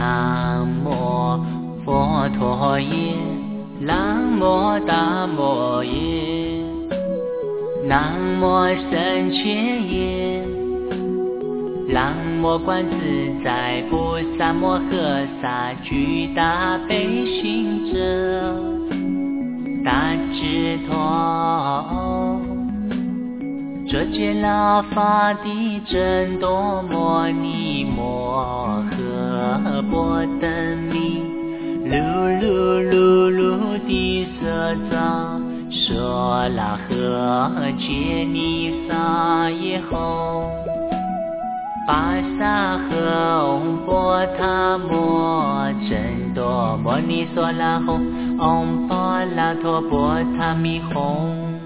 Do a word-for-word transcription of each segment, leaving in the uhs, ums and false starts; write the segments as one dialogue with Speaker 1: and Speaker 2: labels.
Speaker 1: 南无佛陀耶，南无大摩耶，南无僧伽耶，南无观自在菩萨摩诃萨，具大悲心者大智陀，遮戒那法地真多摩尼摩诃波登蜜噜噜噜噜地色藏说拉诃揭尼撒耶吼巴萨诃嗡波塔摩真多摩尼娑拉吼嗡巴拉陀波塔咪吽。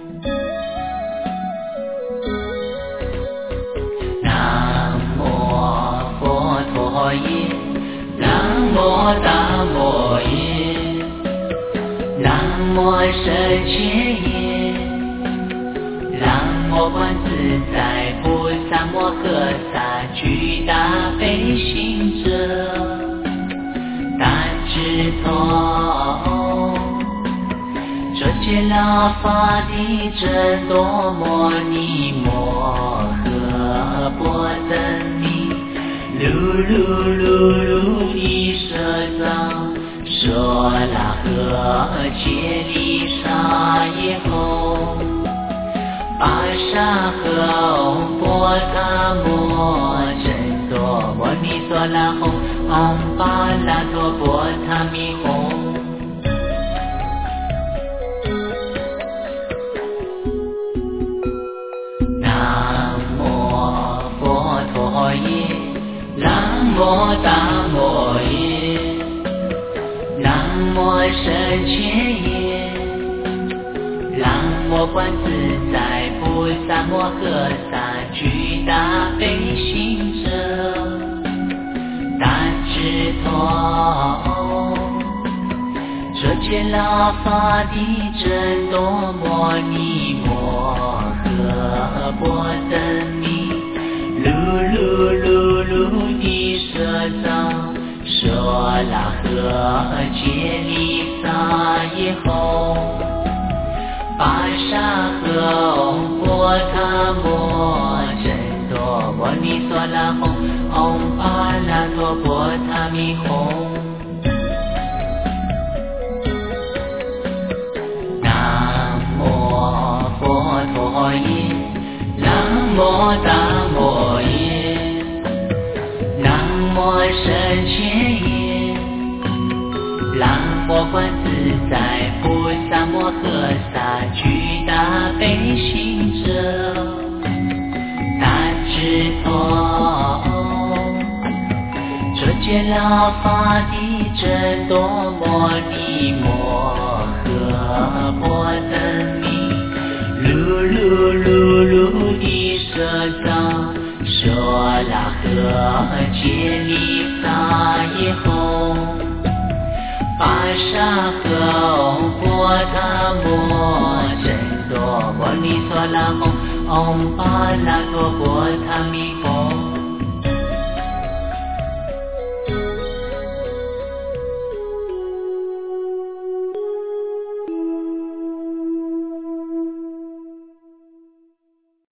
Speaker 1: 南无佛陀耶，南无大摩耶，南无僧伽耶，南无观自在菩萨摩诃萨，具大悲心者大智陀，遮戒那法地真多摩尼摩诃波登蜜噜噜噜噜地色藏说拉诃揭尼撒耶吼巴萨诃嗡波塔摩真多摩尼娑拉吼嗡巴拉陀波塔咪吽。南无佛陀耶，南无大摩耶，南无僧伽耶，南无观自在菩萨摩诃萨，具大悲心者大智陀，遮戒那法地真多摩尼摩诃波登蜜噜噜噜噜地色藏说拉诃揭尼撒耶吼巴萨诃嗡波塔摩真多摩尼娑拉吼嗡巴拉陀波塔咪吽。南无佛陀耶，南无大摩耶，南无僧伽耶，南无观自在菩萨摩诃萨，具大悲心者大智陀，遮戒那法地真多摩尼摩诃波登蜜噜噜噜噜地色藏说拉诃揭尼撒耶吼巴萨诃嗡波塔摩真多摩尼娑拉吼嗡巴拉陀波塔咪